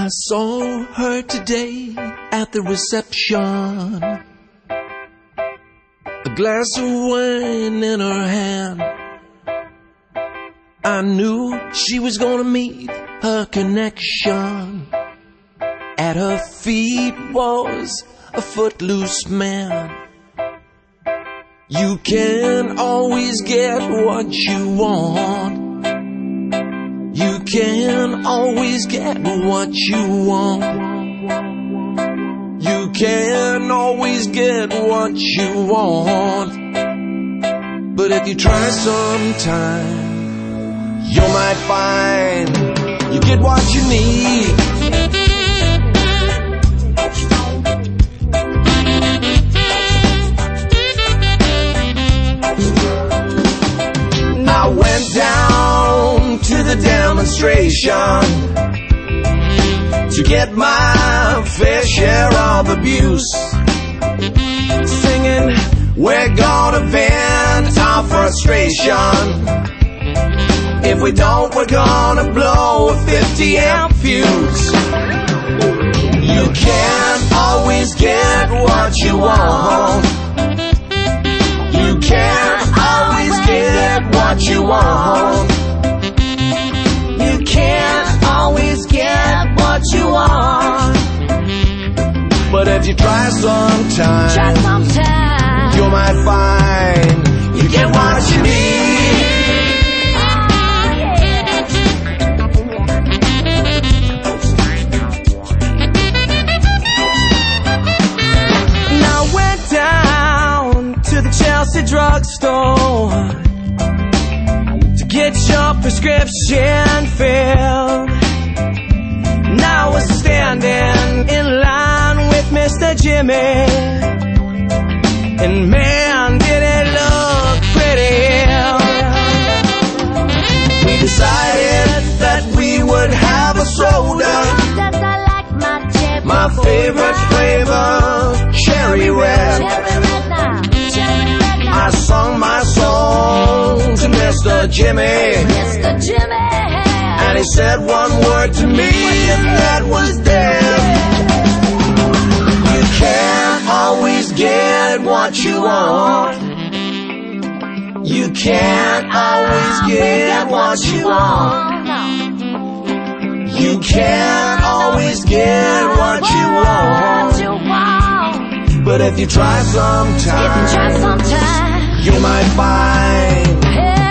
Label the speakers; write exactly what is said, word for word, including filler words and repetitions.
Speaker 1: I saw her today at the reception, a glass of wine in her hand. I knew she was gonna meet her connection. At her feet was a footloose man. You can't always get what you want. You can't always get what you want. You can't always get what you want. But if you try sometime, you might find you get what you need. I went down to the demonstration to get my fair share of abuse, singing, we're gonna vent our frustration. If we don't, we're gonna blow a fifty amp fuse. You can't always get what you want. You can't always get what you want. You can't always get what you want. But if you try sometime,
Speaker 2: try sometime,
Speaker 1: you might find you get what you need.
Speaker 2: Oh, yeah.
Speaker 3: Now I went down to the Chelsea drugstore to get your prescription filled. Now I was standing in line with Mister Jimmy, and man, did it look pretty. We decided that we would have a soda,
Speaker 2: That I like my cherry
Speaker 3: my favorite flavor, cherry red.
Speaker 2: Cherry red now, cherry red now.
Speaker 3: I sung my song to Mister Jimmy,
Speaker 2: Mister Jimmy,
Speaker 3: and he said one word to me, and that was dead. You can't always get what you want. You can't always get what you want. You can't always get what you want.
Speaker 2: you want.
Speaker 3: But if you try
Speaker 2: If you try
Speaker 3: sometime,
Speaker 2: sometime,
Speaker 3: you might find
Speaker 2: hey,